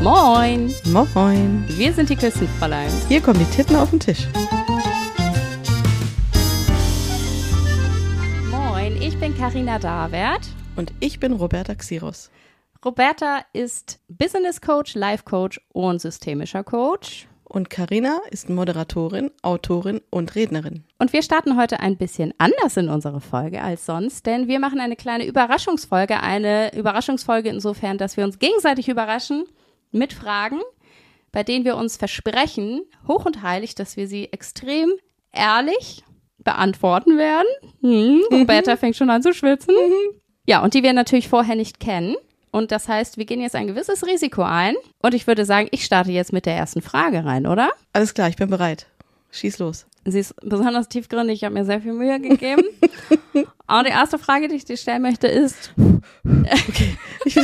Moin. Moin. Wir sind die Küstenfräulein. Hier kommen die Titten auf den Tisch. Moin, ich bin Carina Davert. Und ich bin Roberta Xiros. Roberta ist Business Coach, Life Coach und systemischer Coach. Und Carina ist Moderatorin, Autorin und Rednerin. Und wir starten heute ein bisschen anders in unsere Folge als sonst, denn wir machen eine kleine Überraschungsfolge. Eine Überraschungsfolge insofern, dass wir uns gegenseitig überraschen mit Fragen, bei denen wir uns versprechen, hoch und heilig, dass wir sie extrem ehrlich beantworten werden. Roberta fängt schon an zu schwitzen. Ja, und die wir natürlich vorher nicht kennen. Und das heißt, wir gehen jetzt ein gewisses Risiko ein. Und ich würde sagen, ich starte jetzt mit der ersten Frage rein, oder? Alles klar, ich bin bereit. Schieß los. Sie ist besonders tiefgründig, ich habe mir sehr viel Mühe gegeben. Und die erste Frage, die ich dir stellen möchte, ist... Okay.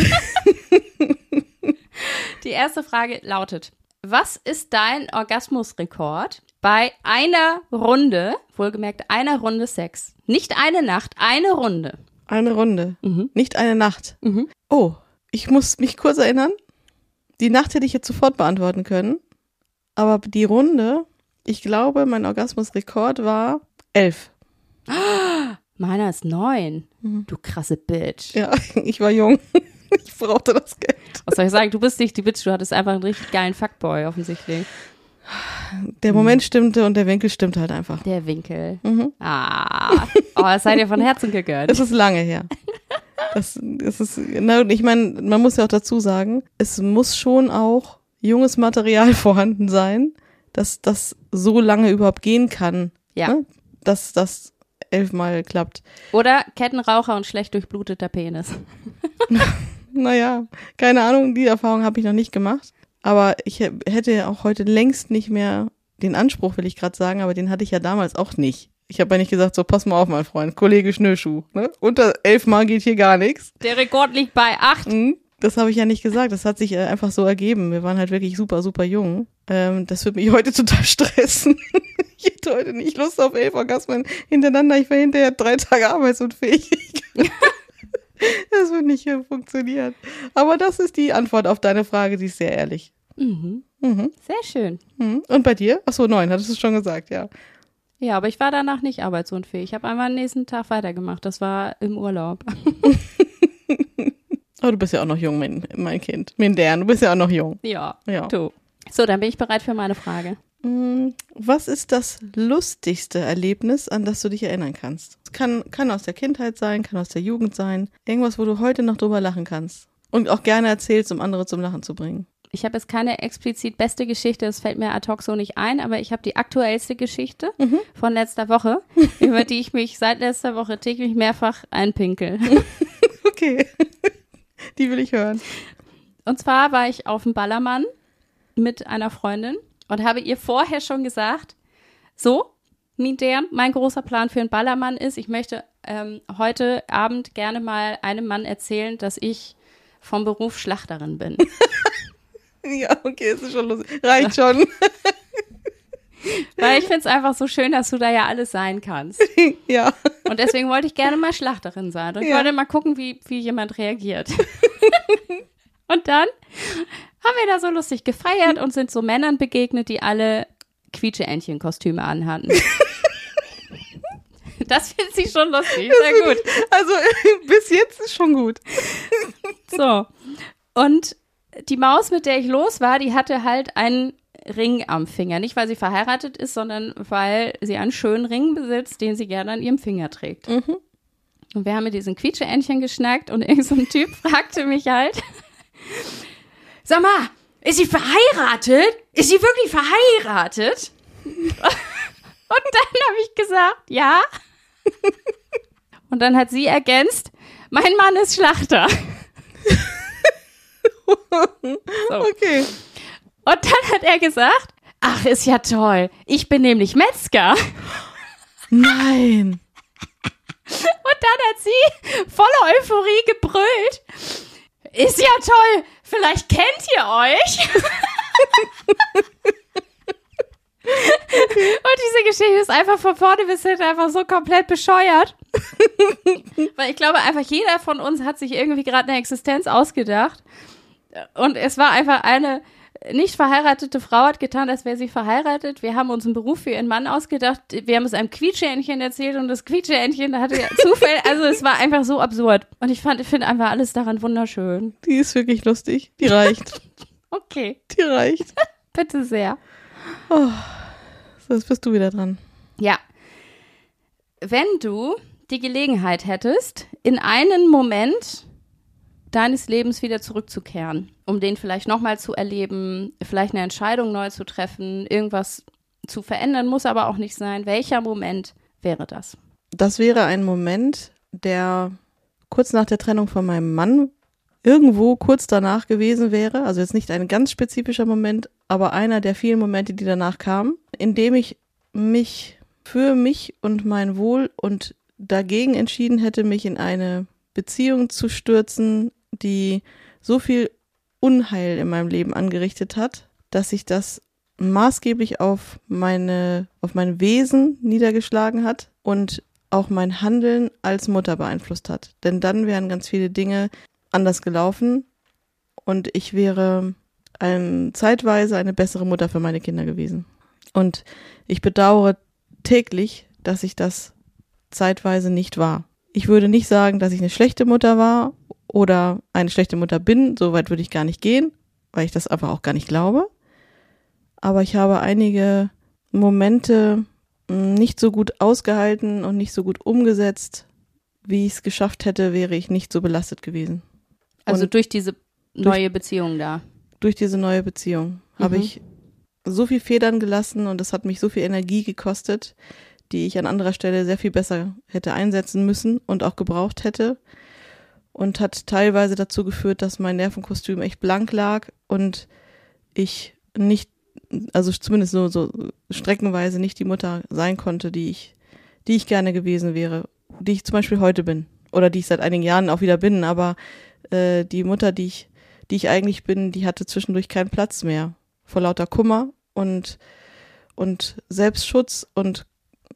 Die erste Frage lautet, was ist dein Orgasmusrekord bei einer Runde, wohlgemerkt einer Runde Sex? Nicht eine Nacht, eine Runde. Eine Runde, nicht eine Nacht. Oh, ich muss mich kurz erinnern. Die Nacht hätte ich jetzt sofort beantworten können. Aber die Runde, ich glaube, mein Orgasmusrekord war 11. Meiner ist 9. Du krasse Bitch. Ja, ich war jung. Ich brauchte das Geld. Was soll ich sagen? Du bist nicht die Bitch, du hattest einfach einen richtig geilen Fuckboy offensichtlich. Der Moment stimmte und der Winkel stimmte halt einfach. Der Winkel. Das seid ihr von Herzen gegönnt. Es ist lange her. Ich meine, man muss ja auch dazu sagen, es muss schon auch junges Material vorhanden sein, dass das so lange überhaupt gehen kann. Ja. Ne? Dass das 11-mal klappt. Oder Kettenraucher und schlecht durchbluteter Penis. Naja, keine Ahnung, die Erfahrung habe ich noch nicht gemacht. Aber ich hätte auch heute längst nicht mehr den Anspruch, will ich gerade sagen, aber den hatte ich ja damals auch nicht. Ich habe ja nicht gesagt, so pass mal auf, mein Freund, Kollege Schnürschuh. Ne? Unter 11-mal geht hier gar nichts. Der Rekord liegt bei 8. Das habe ich ja nicht gesagt, das hat sich einfach so ergeben. Wir waren halt wirklich super, super jung. Das würde mich heute total stressen. Ich hätte heute nicht Lust auf 11 Orgasmen hintereinander. Ich war hinterher 3 Tage arbeitsunfähig. Das wird nicht funktionieren. Aber das ist die Antwort auf deine Frage, die ist sehr ehrlich. Sehr schön. Und bei dir? Achso, 9, hattest du schon gesagt, ja. Ja, aber ich war danach nicht arbeitsunfähig. Ich habe einmal am nächsten Tag weitergemacht. Das war im Urlaub. Oh, du bist ja auch noch jung, mein Kind. Mindern, du bist ja auch noch jung. Ja, du. So, dann bin ich bereit für meine Frage. Was ist das lustigste Erlebnis, an das du dich erinnern kannst? Es kann aus der Kindheit sein, kann aus der Jugend sein. Irgendwas, wo du heute noch drüber lachen kannst. Und auch gerne erzählst, um andere zum Lachen zu bringen. Ich habe jetzt keine explizit beste Geschichte, das fällt mir ad hoc so nicht ein, aber ich habe die aktuellste Geschichte von letzter Woche, über die ich mich seit letzter Woche täglich mehrfach einpinkel. Okay, die will ich hören. Und zwar war ich auf dem Ballermann mit einer Freundin und habe ihr vorher schon gesagt, so, Mindern, mein großer Plan für den Ballermann ist, ich möchte heute Abend gerne mal einem Mann erzählen, dass ich vom Beruf Schlachterin bin. Ja, okay, es ist schon lustig. Reicht schon. Weil ich finde es einfach so schön, dass du da ja alles sein kannst. Ja. Und deswegen wollte ich gerne mal Schlachterin sein. Und ich wollte mal gucken, wie jemand reagiert. Und dann haben wir da so lustig gefeiert und sind so Männern begegnet, die alle Quietsche-Entchen-Kostüme anhatten. Das findet sie schon lustig. Sehr gut. Also bis jetzt ist schon gut. So. Und die Maus, mit der ich los war, die hatte halt einen Ring am Finger. Nicht, weil sie verheiratet ist, sondern weil sie einen schönen Ring besitzt, den sie gerne an ihrem Finger trägt. Und wir haben mit diesen Quietsche-Entchen geschnackt und irgend so ein Typ fragte mich halt, sag mal, ist sie verheiratet? Ist sie wirklich verheiratet? Und dann habe ich gesagt, ja. Und dann hat sie ergänzt, mein Mann ist Schlachter. So. Okay. Und dann hat er gesagt, ach, ist ja toll, ich bin nämlich Metzger. Nein. Und dann hat sie voller Euphorie gebrüllt, ist ja toll, vielleicht kennt ihr euch. Und diese Geschichte ist einfach von vorne bis hinten einfach so komplett bescheuert. Weil ich glaube einfach, jeder von uns hat sich irgendwie gerade eine Existenz ausgedacht, Und es war einfach eine nicht verheiratete Frau hat getan, als wäre sie verheiratet. Wir haben uns einen Beruf für ihren Mann ausgedacht. Wir haben es einem Quietscheentchen erzählt und das Quietscheentchen hatte Zufall. Also es war einfach so absurd. Und ich finde einfach alles daran wunderschön. Die ist wirklich lustig. Die reicht. Okay. Die reicht. Bitte sehr. Oh, so, jetzt bist du wieder dran. Ja. Wenn du die Gelegenheit hättest, in einen Moment deines Lebens wieder zurückzukehren, um den vielleicht nochmal zu erleben, vielleicht eine Entscheidung neu zu treffen, irgendwas zu verändern, muss aber auch nicht sein. Welcher Moment wäre das? Das wäre ein Moment, der kurz nach der Trennung von meinem Mann irgendwo kurz danach gewesen wäre. Also jetzt nicht ein ganz spezifischer Moment, aber einer der vielen Momente, die danach kamen, in dem ich mich für mich und mein Wohl und dagegen entschieden hätte, mich in eine Beziehung zu stürzen, die so viel Unheil in meinem Leben angerichtet hat, dass sich das maßgeblich auf mein Wesen niedergeschlagen hat und auch mein Handeln als Mutter beeinflusst hat. Denn dann wären ganz viele Dinge anders gelaufen und ich wäre zeitweise eine bessere Mutter für meine Kinder gewesen. Und ich bedauere täglich, dass ich das zeitweise nicht war. Ich würde nicht sagen, dass ich eine schlechte Mutter war oder eine schlechte Mutter bin. So weit würde ich gar nicht gehen, weil ich das einfach auch gar nicht glaube. Aber ich habe einige Momente nicht so gut ausgehalten und nicht so gut umgesetzt, wie ich es geschafft hätte, wäre ich nicht so belastet gewesen. Also durch diese neue Beziehung da? Durch diese neue Beziehung habe ich so viel Federn gelassen und es hat mich so viel Energie gekostet, die ich an anderer Stelle sehr viel besser hätte einsetzen müssen und auch gebraucht hätte. Und hat teilweise dazu geführt, dass mein Nervenkostüm echt blank lag und ich nicht, also zumindest so streckenweise nicht die Mutter sein konnte, die ich gerne gewesen wäre, die ich zum Beispiel heute bin oder die ich seit einigen Jahren auch wieder bin, aber die Mutter, die ich eigentlich bin, die hatte zwischendurch keinen Platz mehr vor lauter Kummer und Selbstschutz und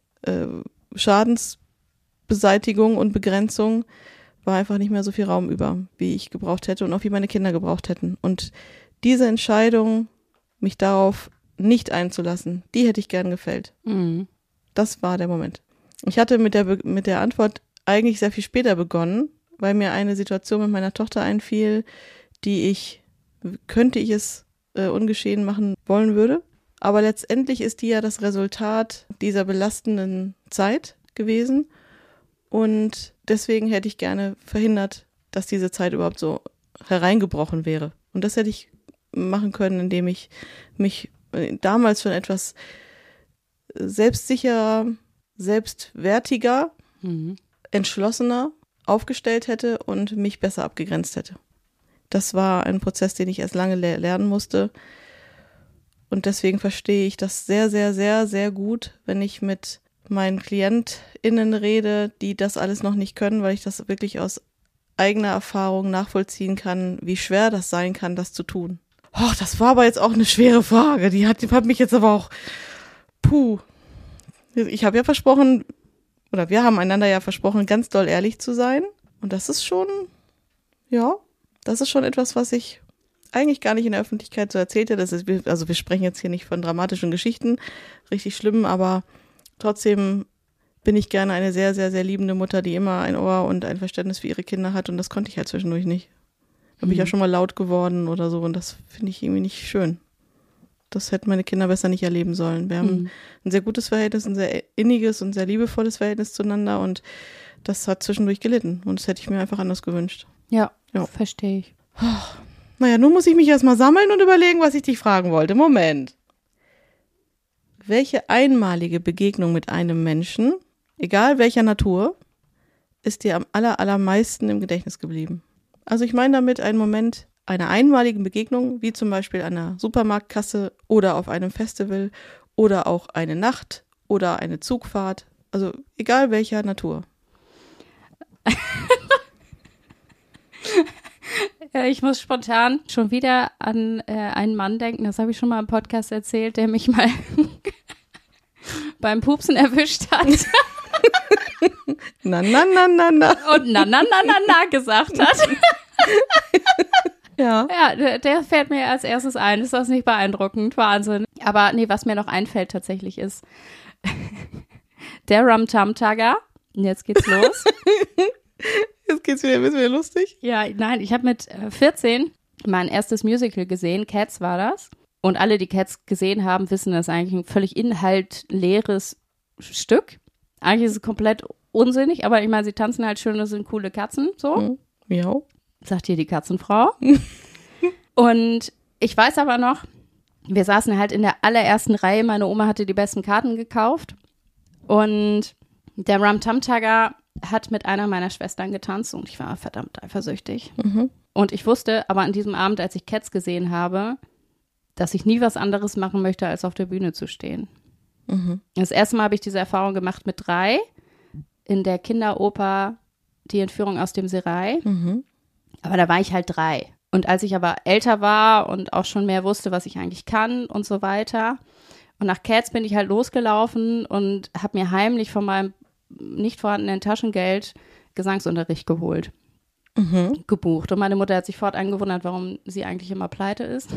Schadensbeseitigung und Begrenzung war einfach nicht mehr so viel Raum über, wie ich gebraucht hätte und auch wie meine Kinder gebraucht hätten. Und diese Entscheidung, mich darauf nicht einzulassen, die hätte ich gern gefällt. Mhm. Das war der Moment. Ich hatte mit der Antwort eigentlich sehr viel später begonnen, weil mir eine Situation mit meiner Tochter einfiel, könnte ich es ungeschehen machen wollen würde. Aber letztendlich ist die ja das Resultat dieser belastenden Zeit gewesen. Und deswegen hätte ich gerne verhindert, dass diese Zeit überhaupt so hereingebrochen wäre. Und das hätte ich machen können, indem ich mich damals schon etwas selbstsicherer, selbstwertiger, entschlossener aufgestellt hätte und mich besser abgegrenzt hätte. Das war ein Prozess, den ich erst lange lernen musste. Und deswegen verstehe ich das sehr, sehr, sehr, sehr gut, wenn ich mit meinen KlientInnen rede, die das alles noch nicht können, weil ich das wirklich aus eigener Erfahrung nachvollziehen kann, wie schwer das sein kann, das zu tun. Oh, das war aber jetzt auch eine schwere Frage. Die hat mich jetzt aber auch, Ich habe ja versprochen, oder wir haben einander ja versprochen, ganz doll ehrlich zu sein. Und das ist schon etwas, was ich eigentlich gar nicht in der Öffentlichkeit so erzählt hätte. Also wir sprechen jetzt hier nicht von dramatischen Geschichten, richtig schlimm, aber trotzdem bin ich gerne eine sehr, sehr, sehr liebende Mutter, die immer ein Ohr und ein Verständnis für ihre Kinder hat und das konnte ich halt zwischendurch nicht. Da bin ich ja schon mal laut geworden oder so und das finde ich irgendwie nicht schön. Das hätten meine Kinder besser nicht erleben sollen. Wir haben ein sehr gutes Verhältnis, ein sehr inniges und sehr liebevolles Verhältnis zueinander und das hat zwischendurch gelitten und das hätte ich mir einfach anders gewünscht. Ja. Verstehe ich. Naja, nun muss ich mich erstmal sammeln und überlegen, was ich dich fragen wollte. Moment. Welche einmalige Begegnung mit einem Menschen, egal welcher Natur, ist dir am allermeisten im Gedächtnis geblieben? Also ich meine damit einen Moment einer einmaligen Begegnung, wie zum Beispiel an einer Supermarktkasse oder auf einem Festival oder auch eine Nacht oder eine Zugfahrt. Also egal welcher Natur. Ich muss spontan schon wieder an einen Mann denken, das habe ich schon mal im Podcast erzählt, der mich mal beim Pupsen erwischt hat. Na, na, na, na, na. Und na, na, na, na, na gesagt hat. Ja. Ja, der fällt mir als erstes ein. Ist das nicht beeindruckend? Wahnsinn. Aber nee, was mir noch einfällt tatsächlich ist der Rum-Tum-Tugger. Und jetzt geht's los. Jetzt geht's wieder ein bisschen lustig. Ja, nein, ich habe mit 14 mein erstes Musical gesehen. Cats war das. Und alle, die Cats gesehen haben, wissen, das ist eigentlich ein völlig inhaltleeres Stück. Eigentlich ist es komplett unsinnig, aber ich meine, sie tanzen halt schön, das sind coole Katzen, so. Miau. Sagt hier die Katzenfrau. Und ich weiß aber noch, wir saßen halt in der allerersten Reihe. Meine Oma hatte die besten Karten gekauft. Und der Rum-Tum-Tugger hat mit einer meiner Schwestern getanzt und ich war verdammt eifersüchtig. Und ich wusste aber an diesem Abend, als ich Cats gesehen habe, dass ich nie was anderes machen möchte, als auf der Bühne zu stehen. Das erste Mal habe ich diese Erfahrung gemacht mit 3 in der Kinderoper Die Entführung aus dem Serail. Aber da war ich halt 3. Und als ich aber älter war und auch schon mehr wusste, was ich eigentlich kann und so weiter. Und nach Cats bin ich halt losgelaufen und habe mir heimlich von meinem nicht vorhandenen Taschengeld Gesangsunterricht geholt. Gebucht. Und meine Mutter hat sich fortan gewundert, warum sie eigentlich immer pleite ist.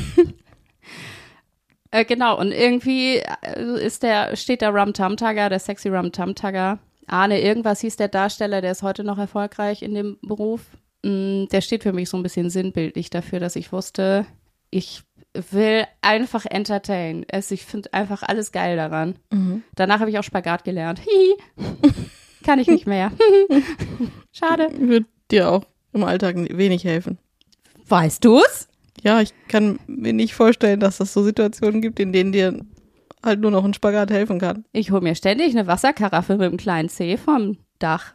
Genau, und irgendwie steht der Rum-Tum-Tugger, der sexy Rum-Tum-Tugger. Arne irgendwas hieß der Darsteller, der ist heute noch erfolgreich in dem Beruf. Der steht für mich so ein bisschen sinnbildlich dafür, dass ich wusste, ich will einfach entertain. Ich finde einfach alles geil daran. Danach habe ich auch Spagat gelernt. Kann ich nicht mehr. Schade. Wird dir auch im Alltag wenig helfen. Weißt du's? Ja, ich kann mir nicht vorstellen, dass es so Situationen gibt, in denen dir halt nur noch ein Spagat helfen kann. Ich hole mir ständig eine Wasserkaraffe mit einem kleinen C vom Dach.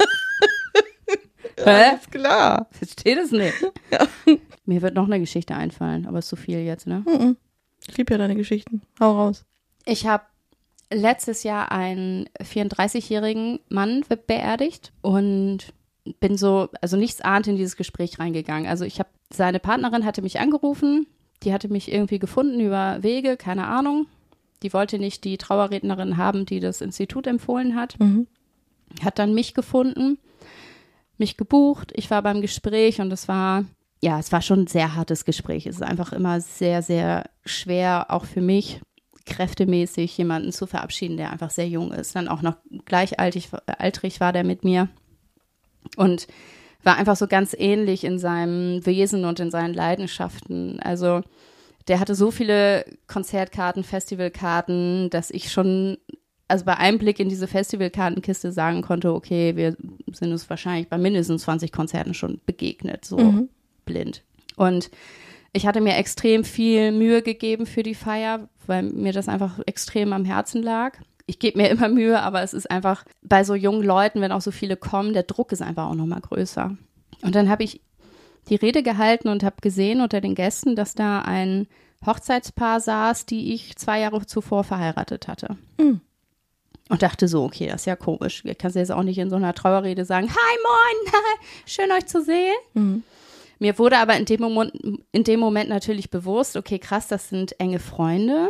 Alles klar. Versteht es nicht. Ja. Mir wird noch eine Geschichte einfallen, aber ist zu viel jetzt, ne? Ich liebe ja deine Geschichten. Hau raus. Ich habe letztes Jahr einen 34-jährigen Mann beerdigt und bin so, also nichts ahnt in dieses Gespräch reingegangen. Also seine Partnerin hatte mich angerufen, die hatte mich irgendwie gefunden über Wege, keine Ahnung. Die wollte nicht die Trauerrednerin haben, die das Institut empfohlen hat. Hat dann mich gefunden, mich gebucht. Ich war beim Gespräch und es war schon ein sehr hartes Gespräch. Es ist einfach immer sehr, sehr schwer, auch für mich, kräftemäßig jemanden zu verabschieden, der einfach sehr jung ist. Dann auch noch gleichaltrig war der mit mir und war einfach so ganz ähnlich in seinem Wesen und in seinen Leidenschaften. Also der hatte so viele Konzertkarten, Festivalkarten, dass ich schon, also bei einem Blick in diese Festivalkartenkiste sagen konnte, okay, wir sind uns wahrscheinlich bei mindestens 20 Konzerten schon begegnet, so blind. Und ich hatte mir extrem viel Mühe gegeben für die Feier, weil mir das einfach extrem am Herzen lag. Ich gebe mir immer Mühe, aber es ist einfach bei so jungen Leuten, wenn auch so viele kommen, der Druck ist einfach auch nochmal größer. Und dann habe ich die Rede gehalten und habe gesehen unter den Gästen, dass da ein Hochzeitspaar saß, die ich 2 Jahre zuvor verheiratet hatte. Und dachte so, okay, das ist ja komisch. Ich kann jetzt auch nicht in so einer Trauerrede sagen, hi, moin, schön euch zu sehen. Mir wurde aber in dem Moment natürlich bewusst, okay, krass, das sind enge Freunde.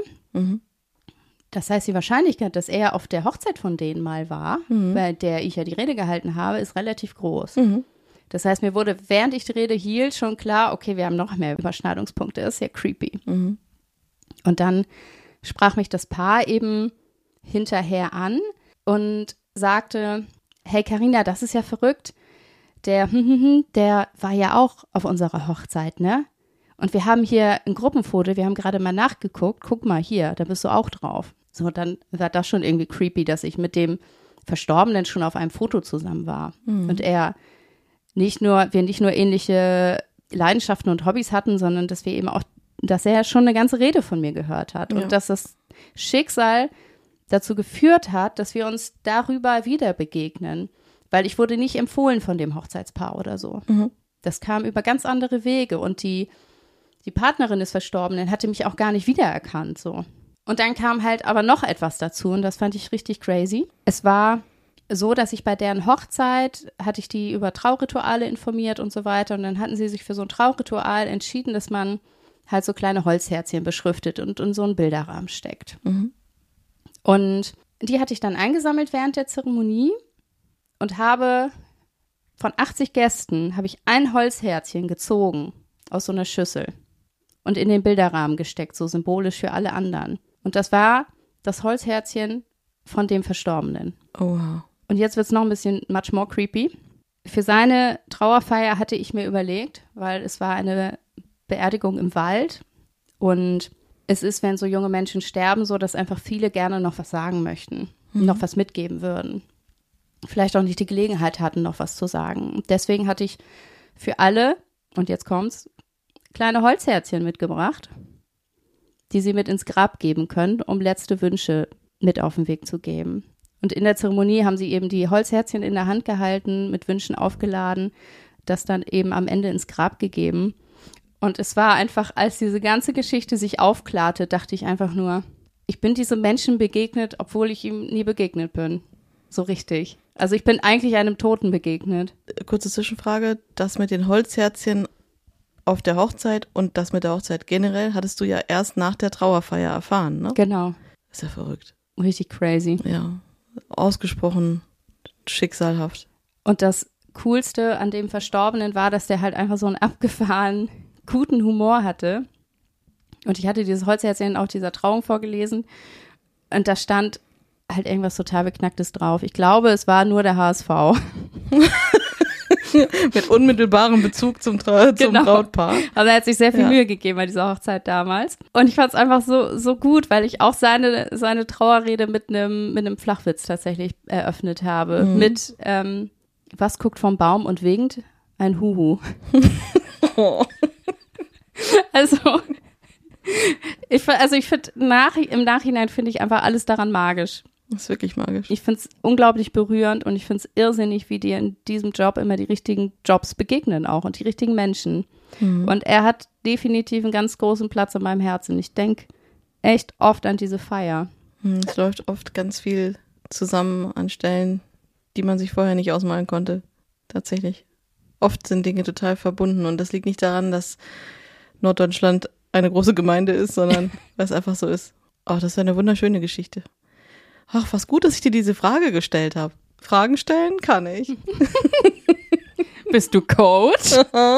Das heißt, die Wahrscheinlichkeit, dass er auf der Hochzeit von denen mal war, bei der ich ja die Rede gehalten habe, ist relativ groß. Das heißt, mir wurde, während ich die Rede hielt, schon klar, okay, wir haben noch mehr Überschneidungspunkte, das ist ja creepy. Und dann sprach mich das Paar eben hinterher an und sagte, hey Carina, das ist ja verrückt, der war ja auch auf unserer Hochzeit, ne? Und wir haben hier ein Gruppenfoto, wir haben gerade mal nachgeguckt, guck mal hier, da bist du auch drauf. So, dann war das schon irgendwie creepy, dass ich mit dem Verstorbenen schon auf einem Foto zusammen war. Und wir nicht nur ähnliche Leidenschaften und Hobbys hatten, sondern dass er schon eine ganze Rede von mir gehört hat. Und dass das Schicksal dazu geführt hat, dass wir uns darüber wieder begegnen. Weil ich wurde nicht empfohlen von dem Hochzeitspaar oder so. Das kam über ganz andere Wege und die Partnerin des Verstorbenen hatte mich auch gar nicht wiedererkannt, so. Und dann kam halt aber noch etwas dazu und das fand ich richtig crazy. Es war so, dass ich bei deren Hochzeit, hatte ich die über Traurituale informiert und so weiter und dann hatten sie sich für so ein Trauritual entschieden, dass man halt so kleine Holzherzchen beschriftet und in so einen Bilderrahmen steckt. Und die hatte ich dann eingesammelt während der Zeremonie und habe von 80 Gästen, habe ich ein Holzherzchen gezogen aus so einer Schüssel und in den Bilderrahmen gesteckt, so symbolisch für alle anderen. Und das war das Holzherzchen von dem Verstorbenen. Oh, wow. Und jetzt wird es noch ein bisschen much more creepy. Für seine Trauerfeier hatte ich mir überlegt, weil es war eine Beerdigung im Wald und es ist, wenn so junge Menschen sterben, so, dass einfach viele gerne noch was sagen möchten, noch was mitgeben würden. Vielleicht auch nicht die Gelegenheit hatten, noch was zu sagen. Deswegen hatte ich für alle, und jetzt kommt's, kleine Holzherzchen mitgebracht, die sie mit ins Grab geben können, um letzte Wünsche mit auf den Weg zu geben. Und in der Zeremonie haben sie eben die Holzherzchen in der Hand gehalten, mit Wünschen aufgeladen, das dann eben am Ende ins Grab gegeben. Und es war einfach, als diese ganze Geschichte sich aufklarte, dachte ich einfach nur, ich bin diesem Menschen begegnet, obwohl ich ihm nie begegnet bin. So richtig. Also ich bin eigentlich einem Toten begegnet. Kurze Zwischenfrage, das mit den Holzherzchen auf der Hochzeit und das mit der Hochzeit generell hattest du ja erst nach der Trauerfeier erfahren, ne? Genau. Ist ja verrückt. Richtig crazy. Ja, ausgesprochen schicksalhaft. Und das Coolste an dem Verstorbenen war, dass der halt einfach so einen abgefahrenen, guten Humor hatte. Und ich hatte dieses Holzherzchen auch dieser Trauung vorgelesen. Und da stand halt irgendwas total Beknacktes drauf. Ich glaube, es war nur der HSV. Mit unmittelbarem Bezug zum Brautpaar. Also er hat sich sehr viel Mühe gegeben bei dieser Hochzeit damals. Und ich fand es einfach so gut, weil ich auch seine Trauerrede mit einem Flachwitz tatsächlich eröffnet habe. Mit, was guckt vom Baum und winkt? Ein Huhu. Oh. Also ich finde, im Nachhinein finde ich einfach alles daran magisch. Das ist wirklich magisch. Ich finde es unglaublich berührend und ich finde es irrsinnig, wie dir in diesem Job immer die richtigen Jobs begegnen auch und die richtigen Menschen. Und er hat definitiv einen ganz großen Platz in meinem Herzen. Ich denke echt oft an diese Feier. Es läuft oft ganz viel zusammen an Stellen, die man sich vorher nicht ausmalen konnte. Tatsächlich. Oft sind Dinge total verbunden und das liegt nicht daran, dass Norddeutschland eine große Gemeinde ist, sondern weil es einfach so ist. Ach, das ist eine wunderschöne Geschichte. Ach, was gut, dass ich dir diese Frage gestellt habe. Fragen stellen kann ich. Bist du Coach?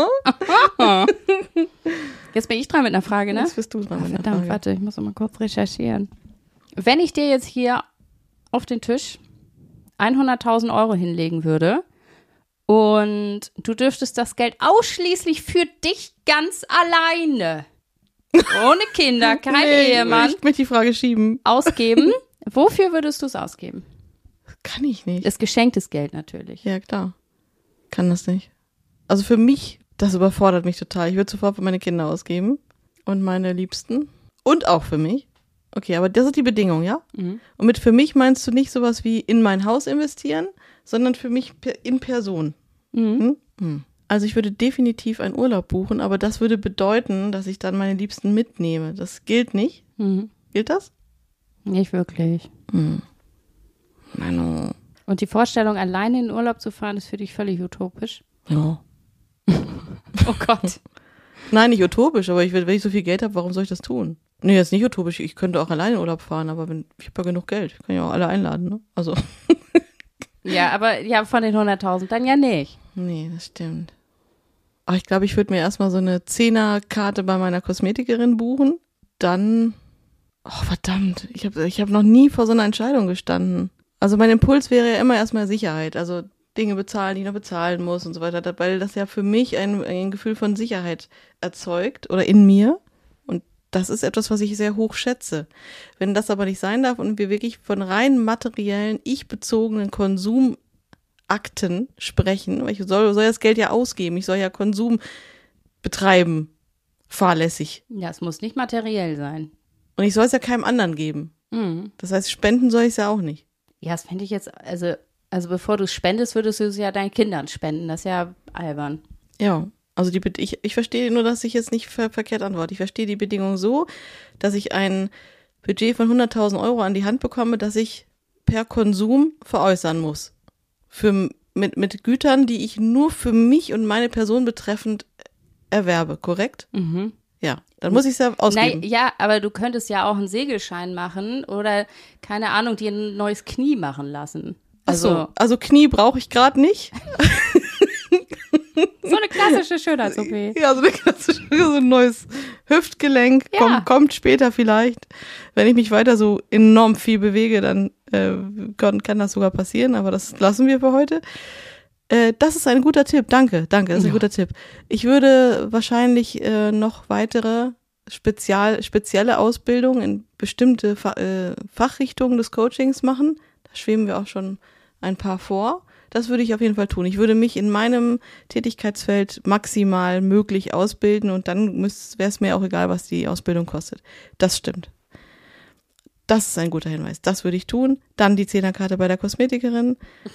Jetzt bin ich dran mit einer Frage, ne? Jetzt bist du dran mit einer Verdammt, Frage. warte, ich muss noch mal kurz recherchieren. Wenn ich dir jetzt hier auf den Tisch 100.000 Euro hinlegen würde und du dürftest das Geld ausschließlich für dich ganz alleine, ohne Kinder, kein Ehemann, Ich möchte die Frage schieben. ausgeben, wofür würdest du es ausgeben? Kann ich nicht. Das geschenktes Geld natürlich. Ja, klar. Kann das nicht. Also für mich, das überfordert mich total. Ich würde sofort für meine Kinder ausgeben und meine Liebsten und auch für mich. Okay, aber das ist die Bedingung, ja? Und mit für mich meinst du nicht sowas wie in mein Haus investieren, sondern für mich in Person. Also ich würde definitiv einen Urlaub buchen, aber das würde bedeuten, dass ich dann meine Liebsten mitnehme. Das gilt nicht. Gilt das? Nicht wirklich. Nein. Und die Vorstellung, alleine in den Urlaub zu fahren, ist für dich völlig utopisch? Ja. Oh Gott. Nein, nicht utopisch, aber wenn ich so viel Geld habe, warum soll ich das tun? Nee, das ist nicht utopisch. Ich könnte auch alleine in Urlaub fahren, aber ich habe ja genug Geld. Ich kann ja auch alle einladen, ne? Also. Ja, aber ja, von den 100.000 dann ja nicht. Nee, das stimmt. Aber ich glaube, ich würde mir erstmal so eine 10er-Karte bei meiner Kosmetikerin buchen. Dann, oh verdammt, ich hab noch nie vor so einer Entscheidung gestanden. Also mein Impuls wäre ja immer erstmal Sicherheit. Also Dinge bezahlen, die ich noch bezahlen muss und so weiter. Weil das ja für mich ein Gefühl von Sicherheit erzeugt oder in mir. Und das ist etwas, was ich sehr hoch schätze. Wenn das aber nicht sein darf und wir wirklich von rein materiellen, ich-bezogenen Konsumakten sprechen, weil ich soll das Geld ja ausgeben, ich soll ja Konsum betreiben, fahrlässig. Ja, es muss nicht materiell sein. Und ich soll es ja keinem anderen geben. Das heißt, spenden soll ich es ja auch nicht. Ja, das fände ich jetzt, also bevor du es spendest, würdest du es ja deinen Kindern spenden. Das ist ja albern. Ja, also ich verstehe nur, dass ich jetzt nicht verkehrt antworte. Ich verstehe die Bedingung so, dass ich ein Budget von 100.000 Euro an die Hand bekomme, das ich per Konsum veräußern muss. Mit Gütern, die ich nur für mich und meine Person betreffend erwerbe, korrekt? Ja, dann muss ich es ja ausgeben. Ja, aber du könntest ja auch einen Segelschein machen oder, keine Ahnung, dir ein neues Knie machen lassen. Also Knie brauche ich gerade nicht. So eine klassische Schönheits-OP. Ja, so ein neues Hüftgelenk kommt später vielleicht. Wenn ich mich weiter so enorm viel bewege, dann kann das sogar passieren, aber das lassen wir für heute. Das ist ein guter Tipp. Danke, das ist ein guter Tipp. Ich würde wahrscheinlich noch weitere spezielle Ausbildung in bestimmte Fachrichtungen des Coachings machen. Da schweben wir auch schon ein paar vor. Das würde ich auf jeden Fall tun. Ich würde mich in meinem Tätigkeitsfeld maximal möglich ausbilden und dann wäre es mir auch egal, was die Ausbildung kostet. Das stimmt. Das ist ein guter Hinweis. Das würde ich tun. Dann die Zehnerkarte bei der Kosmetikerin.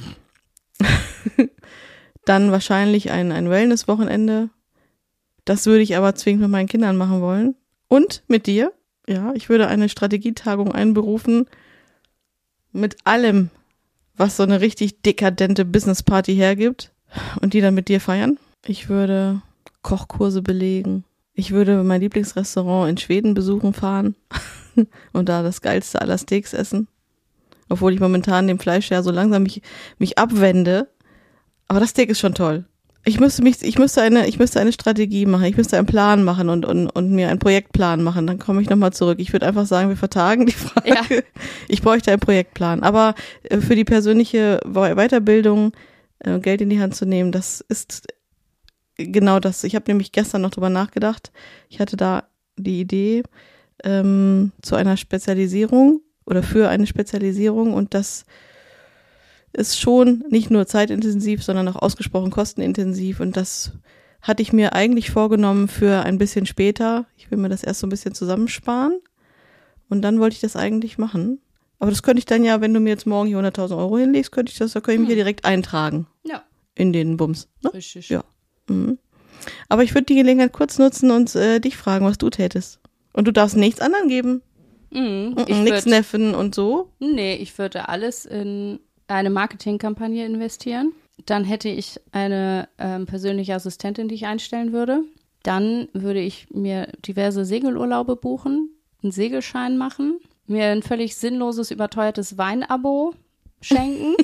Dann wahrscheinlich ein Wellness-Wochenende. Das würde ich aber zwingend mit meinen Kindern machen wollen. Und mit dir. Ja, ich würde eine Strategietagung einberufen mit allem, was so eine richtig dekadente Businessparty hergibt und die dann mit dir feiern. Ich würde Kochkurse belegen. Ich würde mein Lieblingsrestaurant in Schweden besuchen fahren und da das geilste aller Steaks essen. Obwohl ich momentan dem Fleisch ja so langsam mich abwende. Aber das Steak ist schon toll. Ich müsste eine Strategie machen, ich müsste einen Plan machen und mir einen Projektplan machen, dann komme ich nochmal zurück. Ich würde einfach sagen, wir vertagen die Frage. Ja. Ich bräuchte einen Projektplan. Aber für die persönliche Weiterbildung Geld in die Hand zu nehmen, das ist genau das. Ich habe nämlich gestern noch drüber nachgedacht. Ich hatte da die Idee zu einer Spezialisierung oder für eine Spezialisierung und das ist schon nicht nur zeitintensiv, sondern auch ausgesprochen kostenintensiv und das hatte ich mir eigentlich vorgenommen für ein bisschen später. Ich will mir das erst so ein bisschen zusammensparen und dann wollte ich das eigentlich machen. Aber das könnte ich dann ja, wenn du mir jetzt morgen hier 100.000 Euro hinlegst, da könnte ich mich hier direkt eintragen. Ja. In den Bums. Ne? Richtig. Ja. Mhm. Aber ich würde die Gelegenheit kurz nutzen und dich fragen, was du tätest. Und du darfst nichts anderen geben. Nichts Neffen und so. Nee, ich würde alles in eine Marketingkampagne investieren. Dann hätte ich eine persönliche Assistentin, die ich einstellen würde. Dann würde ich mir diverse Segelurlaube buchen, einen Segelschein machen, mir ein völlig sinnloses, überteuertes Weinabo schenken.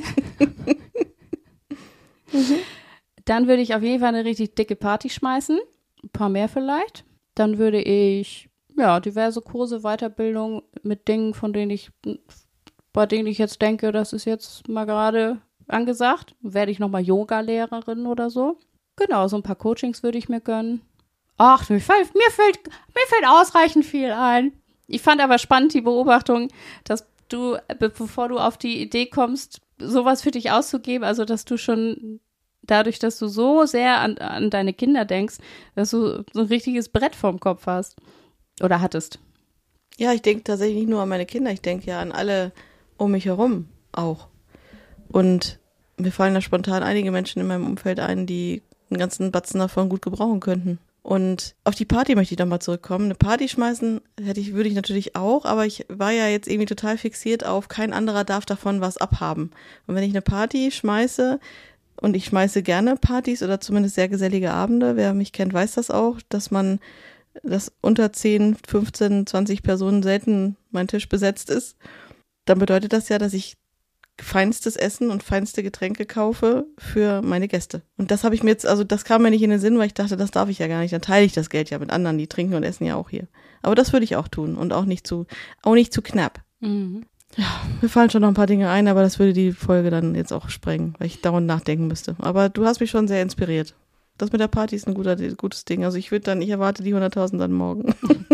Dann würde ich auf jeden Fall eine richtig dicke Party schmeißen. Ein paar mehr vielleicht. Dann würde ich diverse Kurse, Weiterbildung mit Dingen, bei denen ich jetzt denke, das ist jetzt mal gerade angesagt. Werde ich nochmal Yoga-Lehrerin oder so. Genau, so ein paar Coachings würde ich mir gönnen. Ach, mir fällt ausreichend viel ein. Ich fand aber spannend die Beobachtung, dass du, bevor du auf die Idee kommst, sowas für dich auszugeben, also dass du schon dadurch, dass du so sehr an deine Kinder denkst, dass du so ein richtiges Brett vorm Kopf hast. Oder hattest. Ja, ich denke tatsächlich nicht nur an meine Kinder, ich denke ja an alle um mich herum auch. Und mir fallen da spontan einige Menschen in meinem Umfeld ein, die einen ganzen Batzen davon gut gebrauchen könnten. Und auf die Party möchte ich doch mal zurückkommen. Eine Party schmeißen würde ich natürlich auch, aber ich war ja jetzt irgendwie total fixiert auf, kein anderer darf davon was abhaben. Und wenn ich eine Party schmeiße, und ich schmeiße gerne Partys oder zumindest sehr gesellige Abende, wer mich kennt, weiß das auch, dass unter 10, 15, 20 Personen selten mein Tisch besetzt ist, dann bedeutet das ja, dass ich feinstes Essen und feinste Getränke kaufe für meine Gäste. Und das habe ich mir jetzt, also das kam mir nicht in den Sinn, weil ich dachte, das darf ich ja gar nicht. Dann teile ich das Geld ja mit anderen, die trinken und essen ja auch hier. Aber das würde ich auch tun und auch nicht zu knapp. Mhm. Ja, mir fallen schon noch ein paar Dinge ein, aber das würde die Folge dann jetzt auch sprengen, weil ich dauernd nachdenken müsste. Aber du hast mich schon sehr inspiriert. Das mit der Party ist ein gutes Ding. Also ich erwarte die 100.000 dann morgen.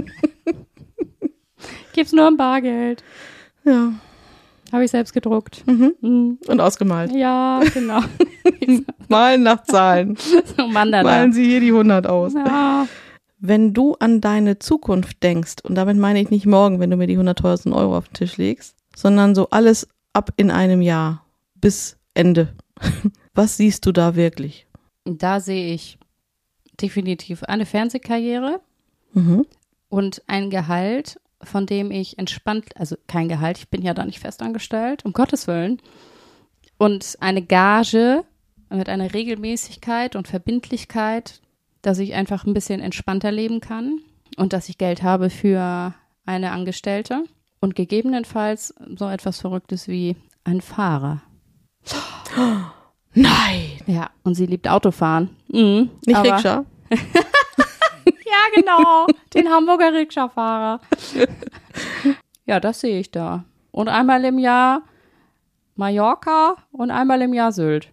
Gibt's nur ein Bargeld. Ja. Habe ich selbst gedruckt. Mhm. Und ausgemalt. Ja, genau. Malen nach Zahlen. So Mandala. Malen Sie hier die 100 aus. Ja. Wenn du an deine Zukunft denkst, und damit meine ich nicht morgen, wenn du mir die 100.000 Euro auf den Tisch legst, sondern so alles ab in einem Jahr bis Ende. Was siehst du da wirklich? Da sehe ich definitiv eine Fernsehkarriere und ein Gehalt, von dem ich entspannt, also kein Gehalt, ich bin ja da nicht festangestellt, um Gottes Willen, und eine Gage mit einer Regelmäßigkeit und Verbindlichkeit, dass ich einfach ein bisschen entspannter leben kann und dass ich Geld habe für eine Angestellte und gegebenenfalls so etwas Verrücktes wie ein Fahrer. Nein. Ja, und sie liebt Autofahren. Mhm, Nicht aber- Rikscha? Ja, genau. Den Hamburger Rikscha-Fahrer. Ja, das sehe ich da. Und einmal im Jahr Mallorca und einmal im Jahr Sylt.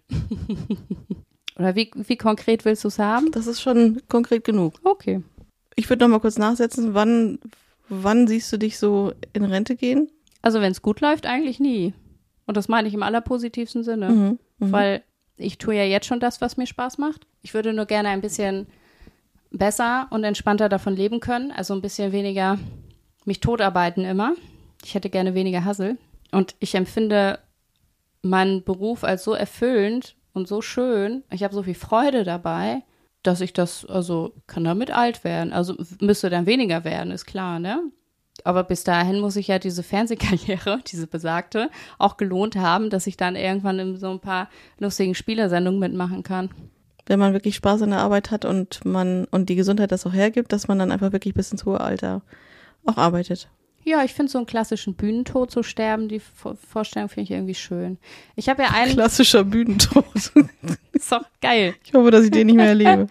Oder wie konkret willst du es haben? Das ist schon konkret genug. Okay. Ich würde noch mal kurz nachsetzen, wann siehst du dich so in Rente gehen? Also wenn es gut läuft, eigentlich nie. Und das meine ich im allerpositivsten Sinne. Mhm. Weil ich tue ja jetzt schon das, was mir Spaß macht. Ich würde nur gerne ein bisschen besser und entspannter davon leben können. Also ein bisschen weniger mich totarbeiten immer. Ich hätte gerne weniger Hassel. Und ich empfinde meinen Beruf als so erfüllend und so schön. Ich habe so viel Freude dabei, dass ich kann damit alt werden. Also müsste dann weniger werden, ist klar, ne? Aber bis dahin muss ich ja diese Fernsehkarriere, diese besagte, auch gelohnt haben, dass ich dann irgendwann in so ein paar lustigen Spielersendungen mitmachen kann. Wenn man wirklich Spaß an der Arbeit hat und die Gesundheit das auch hergibt, dass man dann einfach wirklich bis ins hohe Alter auch arbeitet. Ja, ich finde so einen klassischen Bühnentod zu sterben, die Vorstellung finde ich irgendwie schön. Ich habe ja einen, Klassischer Bühnentod. ist doch geil. Ich hoffe, dass ich den nicht mehr erlebe.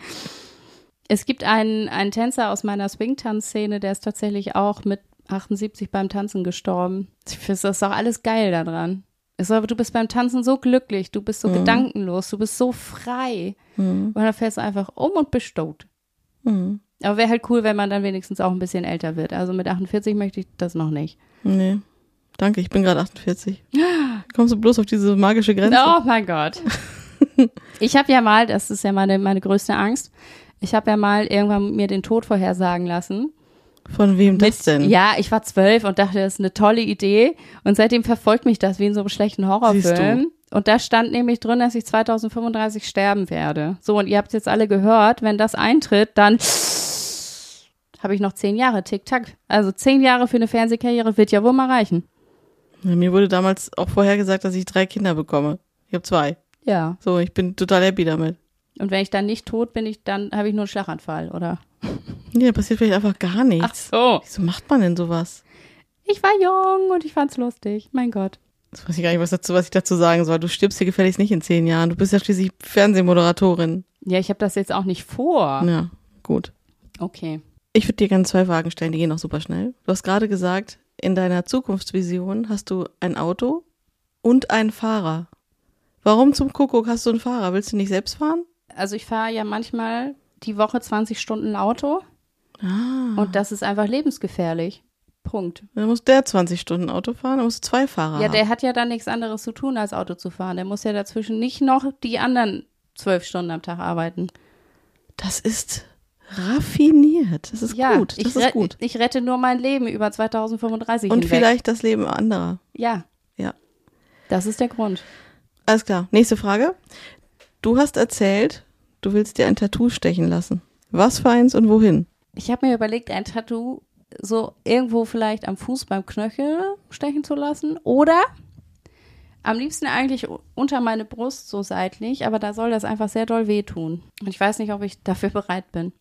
Es gibt einen Tänzer aus meiner Swing-Tanz-Szene, der ist tatsächlich auch mit 78 beim Tanzen gestorben. Ich finde, das ist doch alles geil daran. Du bist beim Tanzen so glücklich, du bist so gedankenlos, du bist so frei. Und dann fällst du einfach um und bist tot. Aber wäre halt cool, wenn man dann wenigstens auch ein bisschen älter wird. Also mit 48 möchte ich das noch nicht. Nee, danke, ich bin gerade 48. Kommst du bloß auf diese magische Grenze? Oh mein Gott. Ich habe ja mal, das ist ja meine größte Angst, ich habe ja mal irgendwann mir den Tod vorhersagen lassen. Von wem das denn? Ja, ich war 12 und dachte, das ist eine tolle Idee. Und seitdem verfolgt mich das wie in so einem schlechten Horrorfilm. Und da stand nämlich drin, dass ich 2035 sterben werde. So, und ihr habt jetzt alle gehört, wenn das eintritt, dann habe ich noch 10 Jahre, tick-tack. Also 10 Jahre für eine Fernsehkarriere wird ja wohl mal reichen. Ja, mir wurde damals auch vorher gesagt, dass ich 3 Kinder bekomme. Ich habe 2. Ja. So, ich bin total happy damit. Und wenn ich dann nicht tot bin, dann habe ich nur einen Schlaganfall, oder? Nee, da passiert vielleicht einfach gar nichts. Ach so. Wieso macht man denn sowas? Ich war jung und ich fand's lustig. Mein Gott. Jetzt weiß ich gar nicht, was ich dazu sagen soll. Du stirbst hier gefälligst nicht in 10 Jahren. Du bist ja schließlich Fernsehmoderatorin. Ja, ich habe das jetzt auch nicht vor. Ja, gut. Okay. Ich würde dir gerne 2 Fragen stellen, die gehen auch super schnell. Du hast gerade gesagt, in deiner Zukunftsvision hast du ein Auto und einen Fahrer. Warum zum Kuckuck hast du einen Fahrer? Willst du nicht selbst fahren? Also ich fahre ja manchmal die Woche 20 Stunden Auto und das ist einfach lebensgefährlich. Punkt. Dann muss der 20 Stunden Auto fahren, dann musst du 2 Fahrer Ja, haben. der hat ja dann nichts anderes zu tun, als Auto zu fahren. Der muss ja dazwischen nicht noch die anderen 12 Stunden am Tag arbeiten. Das ist raffiniert. Das ist gut. Das ist gut. Ich rette nur mein Leben über 2035 Und hinweg. vielleicht das Leben anderer. Ja. Ja. Das ist der Grund. Alles klar. Nächste Frage. Du hast erzählt, du willst dir ein Tattoo stechen lassen. Was für eins und wohin? Ich habe mir überlegt, ein Tattoo so irgendwo vielleicht am Fuß beim Knöchel stechen zu lassen oder am liebsten eigentlich unter meine Brust so seitlich, aber da soll das einfach sehr doll wehtun. Und ich weiß nicht, ob ich dafür bereit bin.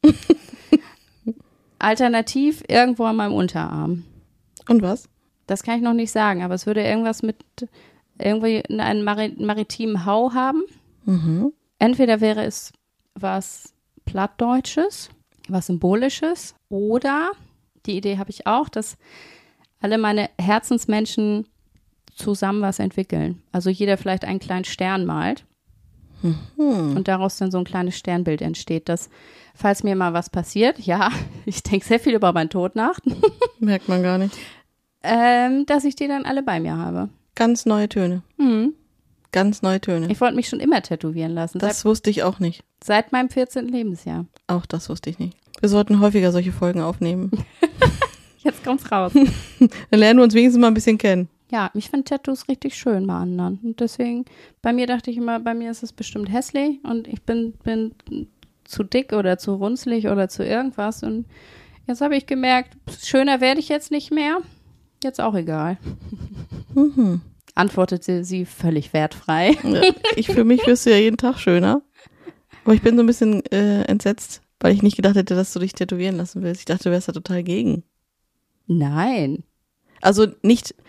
Alternativ irgendwo an meinem Unterarm. Und was? Das kann ich noch nicht sagen, aber es würde irgendwas mit irgendwie einen maritimen Hau haben. Mhm. Entweder wäre es was Plattdeutsches, was Symbolisches oder, die Idee habe ich auch, dass alle meine Herzensmenschen zusammen was entwickeln. Also jeder vielleicht einen kleinen Stern malt und daraus dann so ein kleines Sternbild entsteht, dass, falls mir mal was passiert, ja, ich denke sehr viel über meinen Tod nach, Merkt man gar nicht. dass ich die dann alle bei mir habe. Ganz neue Töne. Mhm. Ganz neue Töne. Ich wollte mich schon immer tätowieren lassen, Das wusste ich auch nicht. seit meinem 14. Lebensjahr. Auch das wusste ich nicht. Wir sollten häufiger solche Folgen aufnehmen. Jetzt kommt's raus. Dann lernen wir uns wenigstens mal ein bisschen kennen. Ja, ich finde Tattoos richtig schön bei anderen. Und deswegen, bei mir dachte ich immer, bei mir ist es bestimmt hässlich und ich bin zu dick oder zu runzlig oder zu irgendwas. Und jetzt habe ich gemerkt, schöner werde ich jetzt nicht mehr. Jetzt auch egal. Antwortete sie völlig wertfrei. Ja, für mich wirst du ja jeden Tag schöner. Aber ich bin so ein bisschen entsetzt, weil ich nicht gedacht hätte, dass du dich tätowieren lassen willst. Ich dachte, du wärst da total gegen. Nein. Also nicht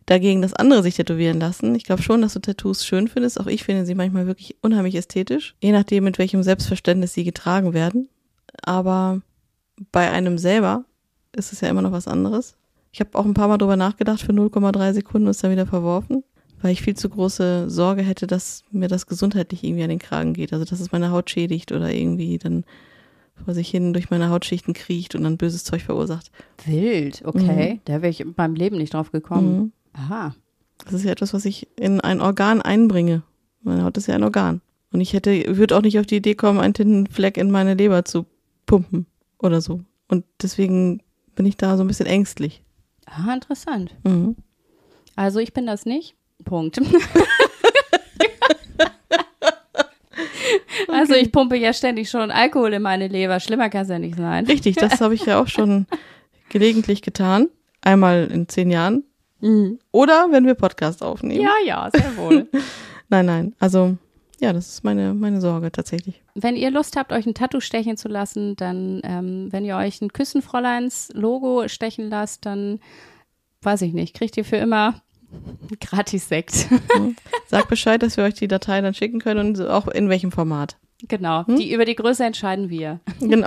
dagegen, dass andere sich tätowieren lassen. Ich glaube schon, dass du Tattoos schön findest. Auch ich finde sie manchmal wirklich unheimlich ästhetisch. Je nachdem, mit welchem Selbstverständnis sie getragen werden. Aber bei einem selber ist es ja immer noch was anderes. Ich habe auch ein paar Mal drüber nachgedacht für 0,3 Sekunden und es dann wieder verworfen, weil ich viel zu große Sorge hätte, dass mir das gesundheitlich irgendwie an den Kragen geht. Also dass es meine Haut schädigt oder irgendwie dann vor sich hin durch meine Hautschichten kriecht und dann böses Zeug verursacht. Wild, okay. Da wäre ich in meinem Leben nicht drauf gekommen. Aha. Das ist ja etwas, was ich in ein Organ einbringe. Meine Haut ist ja ein Organ. Und ich würde auch nicht auf die Idee kommen, einen Tintenfleck in meine Leber zu pumpen oder so. Und deswegen bin ich da so ein bisschen ängstlich. Ah, interessant. Mhm. Also ich bin das nicht. Punkt. Also ich pumpe ja ständig schon Alkohol in meine Leber. Schlimmer kann es ja nicht sein. Richtig, das habe ich ja auch schon gelegentlich getan. Einmal in 10 Jahren. Mhm. Oder wenn wir Podcast aufnehmen. Ja, sehr wohl. Nein. Also ja, das ist meine Sorge tatsächlich. Wenn ihr Lust habt, euch ein Tattoo stechen zu lassen, dann, wenn ihr euch ein Küssenfräuleins-Logo stechen lasst, dann, weiß ich nicht, kriegt ihr für immer gratis Sekt. Sagt Bescheid, dass wir euch die Datei dann schicken können und auch in welchem Format. Genau, über die Größe entscheiden wir. Genau.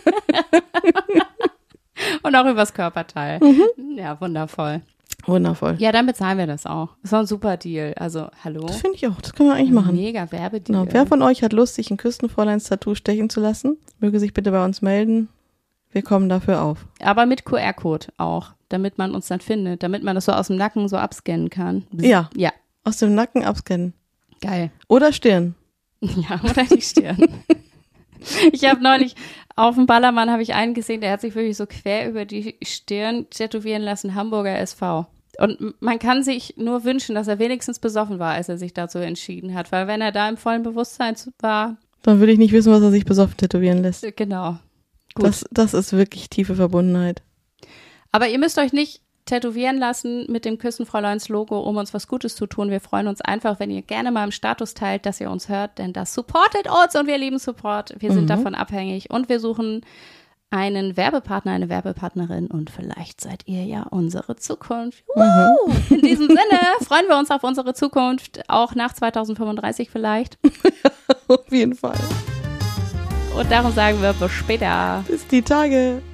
Und auch übers Körperteil. Ja, wundervoll. Wundervoll. Ja, dann bezahlen wir das auch. Das ist doch ein super Deal. Also, hallo. Das finde ich auch. Das können wir eigentlich machen. Mega Werbedeal. Genau. Wer von euch hat Lust, sich ein Küstenfräuleins-Tattoo stechen zu lassen? Möge sich bitte bei uns melden. Wir kommen dafür auf. Aber mit QR-Code auch, damit man uns dann findet, damit man das so aus dem Nacken so abscannen kann. Ja. Ja. Aus dem Nacken abscannen. Geil. Oder Stirn. Ja, oder die Stirn. Ich habe neulich auf dem Ballermann habe ich einen gesehen, der hat sich wirklich so quer über die Stirn tätowieren lassen, Hamburger SV. Und man kann sich nur wünschen, dass er wenigstens besoffen war, als er sich dazu entschieden hat. Weil wenn er da im vollen Bewusstsein war. Dann würde ich nicht wissen, was er sich besoffen tätowieren lässt. Genau. Gut. Das ist wirklich tiefe Verbundenheit. Aber ihr müsst euch nicht tätowieren lassen mit dem Küssenfräuleins-Logo, um uns was Gutes zu tun. Wir freuen uns einfach, wenn ihr gerne mal im Status teilt, dass ihr uns hört, denn das supportet uns und wir lieben Support. Wir sind davon abhängig und wir suchen einen Werbepartner, eine Werbepartnerin und vielleicht seid ihr ja unsere Zukunft. In diesem Sinne freuen wir uns auf unsere Zukunft, auch nach 2035 vielleicht. Auf jeden Fall. Und darum sagen wir bis später. Bis die Tage.